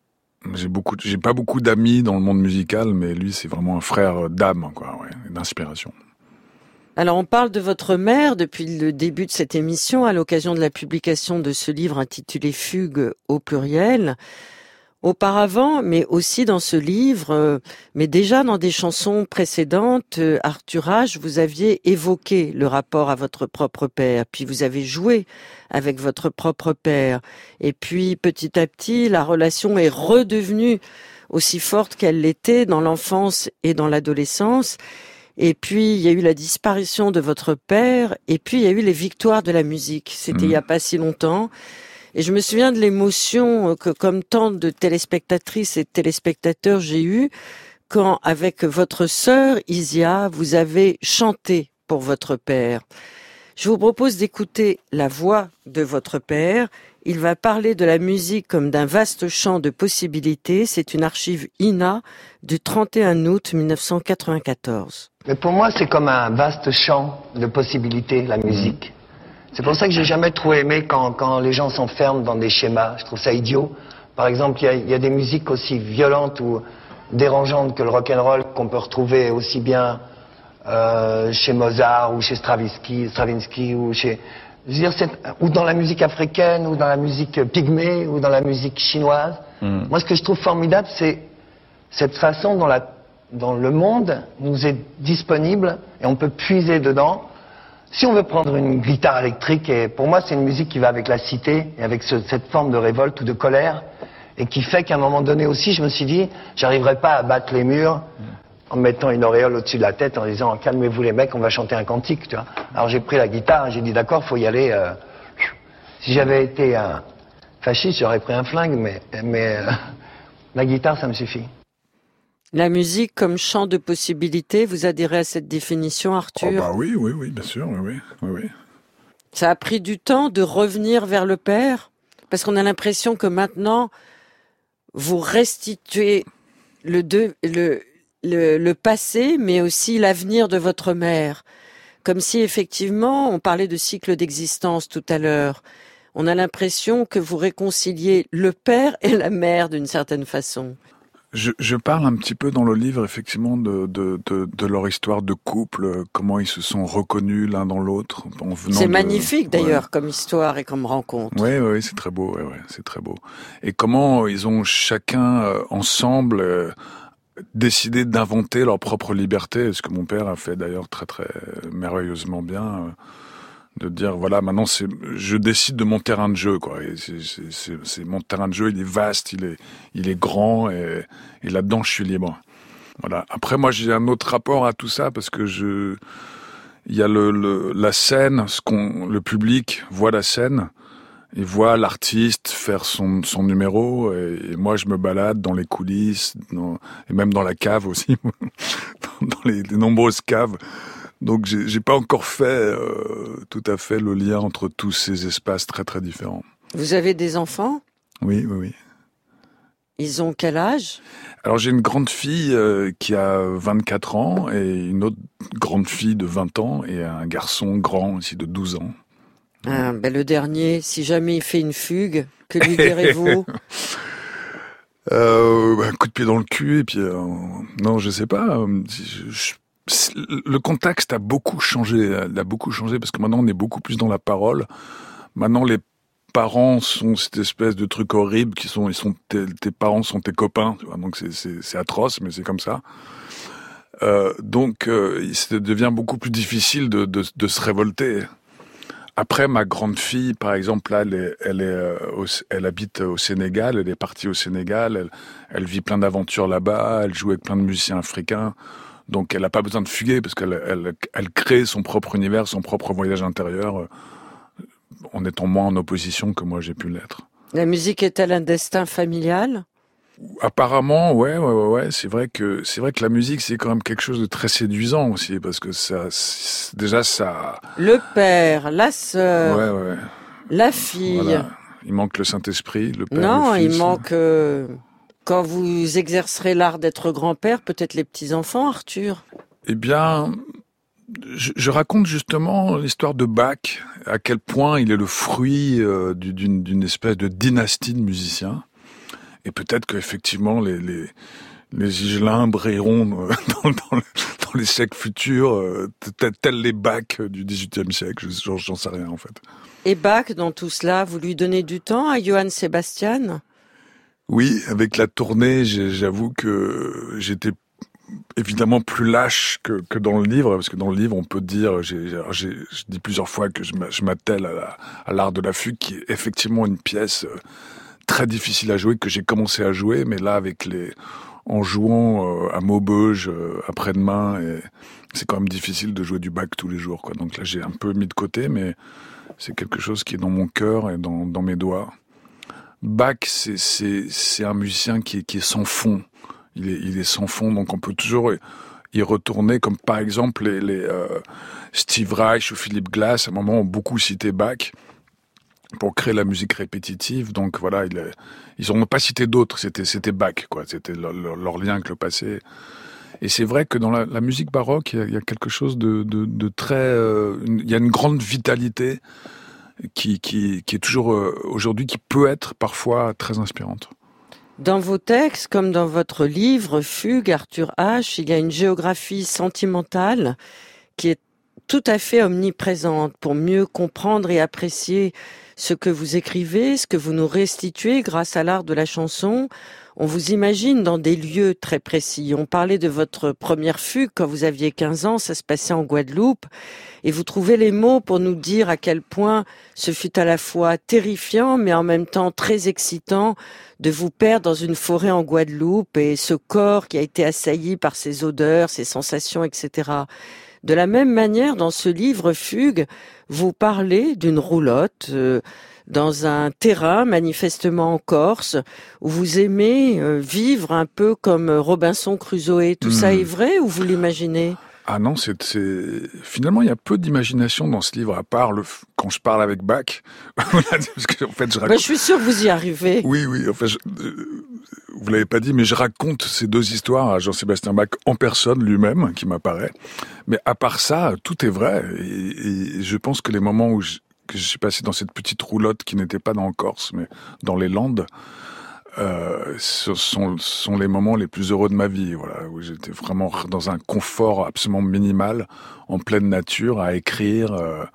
J'ai pas beaucoup d'amis dans le monde musical, mais lui, c'est vraiment un frère d'âme, quoi, d'inspiration. Alors, on parle de votre mère depuis le début de cette émission, à l'occasion de la publication de ce livre intitulé Fugue au pluriel. Auparavant, mais aussi dans ce livre, mais déjà dans des chansons précédentes, Arthur H, vous aviez évoqué le rapport à votre propre père, puis vous avez joué avec votre propre père. Et puis, petit à petit, la relation est redevenue aussi forte qu'elle l'était dans l'enfance et dans l'adolescence. Et puis, il y a eu la disparition de votre père, et puis il y a eu les victoires de la musique. C'était il n'y a pas si longtemps. Et je me souviens de l'émotion que, comme tant de téléspectatrices et de téléspectateurs, j'ai eue quand, avec votre sœur Isia, vous avez chanté pour votre père. Je vous propose d'écouter la voix de votre père. Il va parler de la musique comme d'un vaste champ de possibilités. C'est une archive INA du 31 août 1994. Mais pour moi, c'est comme un vaste champ de possibilités, la musique. C'est pour ça que j'ai jamais trop aimé quand les gens s'enferment dans des schémas. Je trouve ça idiot. Par exemple, il y a des musiques aussi violentes ou dérangeantes que le rock'n'roll qu'on peut retrouver aussi bien chez Mozart ou chez Stravinsky ou chez... Je veux dire, ou dans la musique africaine ou dans la musique pygmée ou dans la musique chinoise. Moi, ce que je trouve formidable, c'est cette façon dont le monde nous est disponible et on peut puiser dedans. Si on veut prendre une guitare électrique, et pour moi c'est une musique qui va avec la cité et avec cette forme de révolte ou de colère, et qui fait qu'à un moment donné aussi je me suis dit, j'arriverai pas à battre les murs en mettant une auréole au-dessus de la tête en disant calmez-vous les mecs, on va chanter un cantique, tu vois. Alors j'ai pris la guitare et j'ai dit d'accord, faut y aller. Si j'avais été un fasciste, j'aurais pris un flingue, mais la guitare ça me suffit. La musique comme champ de possibilités, vous adhérez à cette définition, Arthur ? Oh bah oui, bien sûr, oui. Ça a pris du temps de revenir vers le père ? Parce qu'on a l'impression que maintenant, vous restituez le passé, mais aussi l'avenir de votre mère. Comme si, effectivement, on parlait de cycle d'existence tout à l'heure. On a l'impression que vous réconciliez le père et la mère d'une certaine façon. Je parle un petit peu dans le livre, effectivement, de leur histoire de couple, comment ils se sont reconnus l'un dans l'autre. C'est magnifique, d'ailleurs, comme histoire et comme rencontre. Oui, c'est très beau, c'est très beau. Et comment ils ont chacun, ensemble, décidé d'inventer leur propre liberté, ce que mon père a fait d'ailleurs très, très merveilleusement bien, de dire, voilà, maintenant, je décide de mon terrain de jeu, quoi. Et c'est mon terrain de jeu, il est vaste, il est grand, et là-dedans, je suis libre. Voilà. Après, moi, j'ai un autre rapport à tout ça, parce que il y a la scène, le public voit la scène, il voit l'artiste faire son numéro, et moi, je me balade dans les coulisses, et même dans la cave aussi, dans les nombreuses caves. Donc j'ai pas encore fait tout à fait le lien entre tous ces espaces très très différents. Vous avez des enfants ? Oui. Ils ont quel âge ? Alors j'ai une grande fille qui a 24 ans et une autre grande fille de 20 ans et un garçon grand aussi de 12 ans. Le dernier, si jamais il fait une fugue, que lui direz-vous ? Un coup de pied dans le cul et puis non, je sais pas. Le contexte a beaucoup changé parce que maintenant on est beaucoup plus dans la parole. Maintenant, les parents sont cette espèce de truc horrible tes parents sont tes copains, tu vois, donc c'est atroce, mais c'est comme ça. Donc, ça devient beaucoup plus difficile de se révolter. Après, ma grande fille, par exemple, là, elle habite au Sénégal, elle est partie au Sénégal, elle vit plein d'aventures là-bas, elle joue avec plein de musiciens africains, donc elle n'a pas besoin de fuguer parce elle crée son propre univers, son propre voyage intérieur, en étant moins en opposition que moi j'ai pu l'être. La musique est-elle un destin familial ? Apparemment, ouais. C'est vrai que la musique, c'est quand même quelque chose de très séduisant aussi, parce que ça. Le père, la sœur, ouais. la fille. Voilà. Il manque le Saint-Esprit, le père. Non, le fils. il manque. Quand vous exercerez l'art d'être grand-père, peut-être les petits-enfants, Arthur. Eh bien, je raconte justement l'histoire de Bach, à quel point il est le fruit d'une espèce de dynastie de musiciens. Et peut-être qu'effectivement, les Higelin brilleront dans les siècles futurs, tels les Bach du XVIIIe siècle. J'en sais rien, en fait. Et Bach, dans tout cela, vous lui donnez du temps à Johann Sebastian ? Oui, avec la tournée, j'avoue que j'étais évidemment plus lâche que dans le livre, parce que dans le livre, on peut dire, je dis plusieurs fois que je m'attelle à l'art de la fugue, qui est effectivement une pièce très difficile à jouer, que j'ai commencé à jouer, mais là, en jouant à Maubeuge après-demain, et c'est quand même difficile de jouer du Bach tous les jours, quoi. Donc là, j'ai un peu mis de côté, mais c'est quelque chose qui est dans mon cœur et dans mes doigts. Bach, c'est un musicien qui est sans fond. Il est sans fond, donc on peut toujours y retourner, comme par exemple les Steve Reich ou Philip Glass, à un moment, ont beaucoup cité Bach pour créer la musique répétitive. Donc voilà, ils n'ont pas cité d'autres, c'était Bach, quoi. C'était leur lien avec le passé. Et c'est vrai que dans la musique baroque, il y a quelque chose de très... il y a une grande vitalité qui est toujours aujourd'hui, qui peut être parfois très inspirante. Dans vos textes, comme dans votre livre Fugue, Arthur H., il y a une géographie sentimentale qui est tout à fait omniprésente pour mieux comprendre et apprécier ce que vous écrivez, ce que vous nous restituez grâce à l'art de la chanson. On vous imagine dans des lieux très précis. On parlait de votre première fugue quand vous aviez 15 ans, ça se passait en Guadeloupe. Et vous trouvez les mots pour nous dire à quel point ce fut à la fois terrifiant, mais en même temps très excitant de vous perdre dans une forêt en Guadeloupe et ce corps qui a été assailli par ces odeurs, ces sensations, etc. De la même manière, dans ce livre Fugue, vous parlez d'une roulotte dans un terrain manifestement en Corse où vous aimez vivre un peu comme Robinson Crusoe. Tout ça est vrai ou vous l'imaginez ? Ah non, finalement, il y a peu d'imagination dans ce livre, à part quand je parle avec Bach. Parce que, en fait, je suis sûre que vous y arrivez. Oui, en fait, vous l'avez pas dit, mais je raconte ces deux histoires à Jean-Sébastien Bach en personne lui-même, qui m'apparaît. Mais à part ça, tout est vrai. Et je pense que les moments que je suis passé dans cette petite roulotte qui n'était pas dans le Corse, mais dans les Landes, ce sont les moments les plus heureux de ma vie, voilà, où j'étais vraiment dans un confort absolument minimal, en pleine nature, à écrire,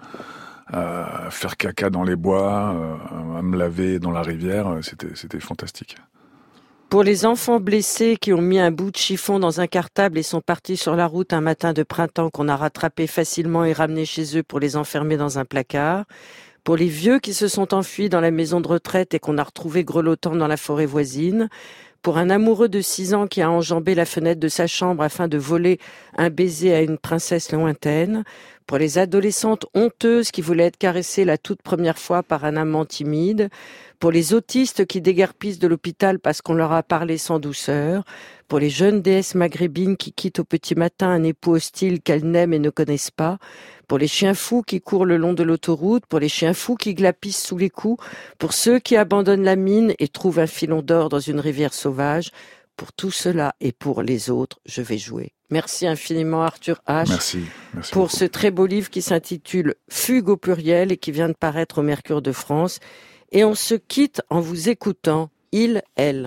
à faire caca dans les bois, à me laver dans la rivière. C'était fantastique. Pour les enfants blessés qui ont mis un bout de chiffon dans un cartable et sont partis sur la route un matin de printemps qu'on a rattrapé facilement et ramené chez eux pour les enfermer dans un placard. Pour les vieux qui se sont enfuis dans la maison de retraite et qu'on a retrouvé grelottant dans la forêt voisine. Pour un amoureux de 6 ans qui a enjambé la fenêtre de sa chambre afin de voler un baiser à une princesse lointaine. Pour les adolescentes honteuses qui voulaient être caressées la toute première fois par un amant timide. Pour les autistes qui déguerpissent de l'hôpital parce qu'on leur a parlé sans douceur. Pour les jeunes déesses maghrébines qui quittent au petit matin un époux hostile qu'elles n'aiment et ne connaissent pas. Pour les chiens fous qui courent le long de l'autoroute, pour les chiens fous qui glapissent sous les coups, pour ceux qui abandonnent la mine et trouvent un filon d'or dans une rivière sauvage, pour tout cela et pour les autres, je vais jouer. Merci infiniment Arthur H. Merci pour beaucoup. Ce très beau livre qui s'intitule Fugue au pluriel et qui vient de paraître au Mercure de France. Et on se quitte en vous écoutant, il, elle.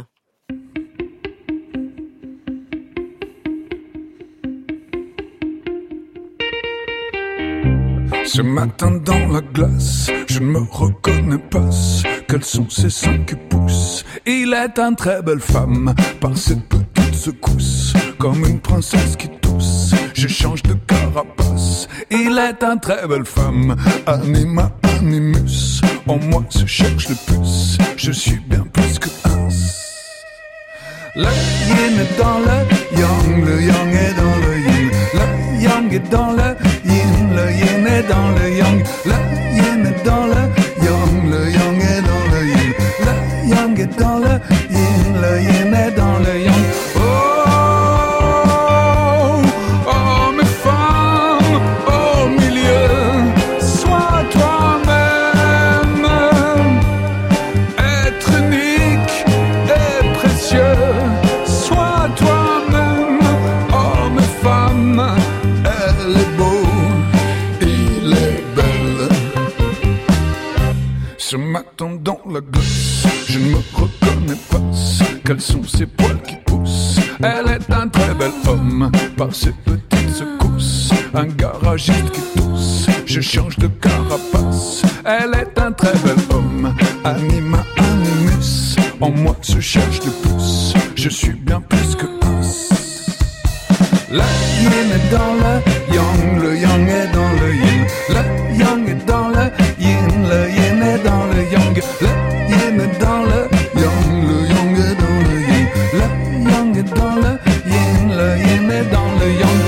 Ce matin dans la glace, je ne me reconnais pas. Quels sont ces seins qui poussent? Il est une très belle femme, par cette petite secousse, comme une princesse qui tousse. Je change de carapace. Il est une très belle femme, anima animus. En moi se cherche le plus, je suis bien plus que un. Le yin est dans le yang est dans le yin. Le yang est dans le yin est dans le yang. Le yin est dans le yang est dans le yin. Le yang est dans le yin est dans le yang. Oh, mes femmes, au milieu, sois toi-même. Être unique et précieux. Ce matin dans la glace, je ne me reconnais pas. Quels sont ces poils qui poussent? Elle est un très bel homme, par ses petites secousses. Un garagiste qui tousse, je change de carapace. Elle est un très bel homme, anima animus. En moi se cherche le plus, je suis bien plus que un. Le yin est dans le yang est dans le yin. Le yang est dans le yin est dans le yang. Le yin est dans le yang est dans le yin. Le yang est dans le yin est dans le yang.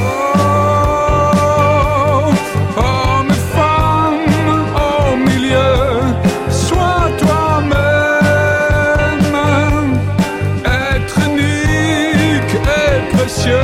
Oh, mes femmes au milieu, sois toi-même. Être unique et précieux.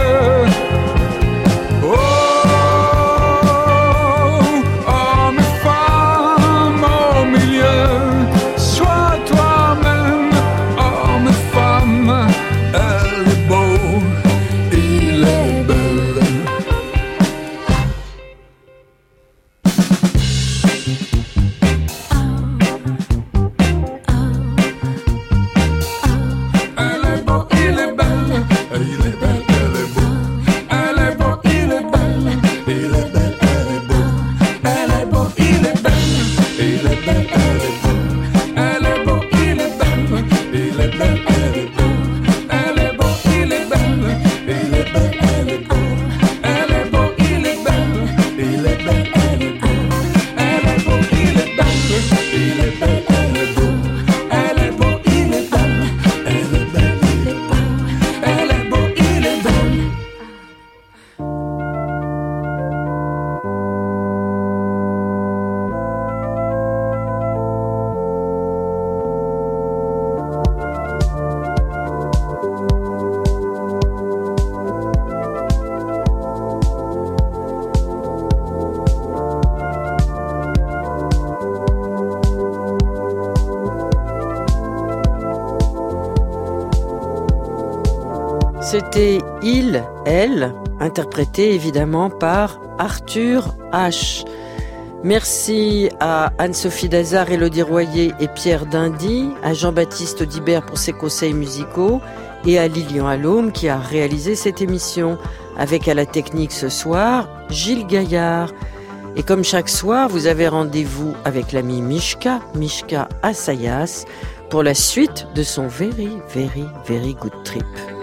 C'était Il, Elle, interprété évidemment par Arthur H. Merci à Anne-Sophie Dazard, Élodie Royer et Pierre Dindy, à Jean-Baptiste Audibert pour ses conseils musicaux et à Lilian Allôme qui a réalisé cette émission. Avec à la technique ce soir, Gilles Gaillard. Et comme chaque soir, vous avez rendez-vous avec l'ami Mishka Assayas, pour la suite de son very, very, very good trip.